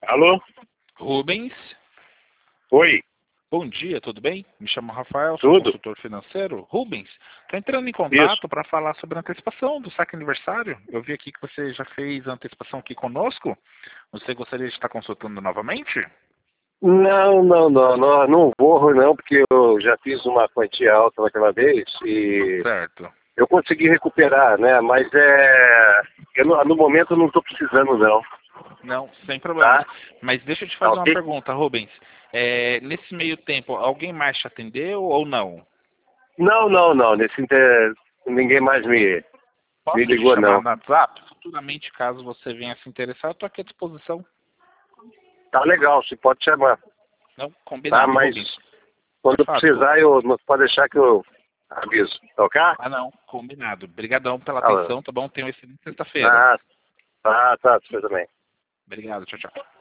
Alô? Rubens, Oi, bom dia, tudo bem? Me chamo Rafael, sou tudo? consultor financeiro. Rubens, estou entrando em Isso. contato para falar sobre a antecipação do saque aniversário. Eu vi aqui que você já fez a antecipação aqui conosco. Você gostaria de estar consultando novamente? Não vou não, porque eu já fiz uma quantia alta naquela vez e Certo. eu consegui recuperar, né? Mas no momento eu não estou precisando não, Não, sem problemas. tá? Mas deixa eu te Tá fazer uma ok? pergunta, Rubens. Nesse meio tempo, alguém mais te atendeu ou não? Não. Ninguém mais me Posso te ligou chamar não. no WhatsApp? Futuramente, caso você venha se interessar, eu estou aqui à disposição. Tá legal, você pode chamar, Não, tá? combinado, Mas Rubens. quando Fato. precisar, pode deixar que eu aviso, tá ok? Ah, não, combinado. Obrigadão pela Tá, atenção, tá bom? Tenha uma excelente sexta-feira. tá, você também. Obrigado, tchau, tchau.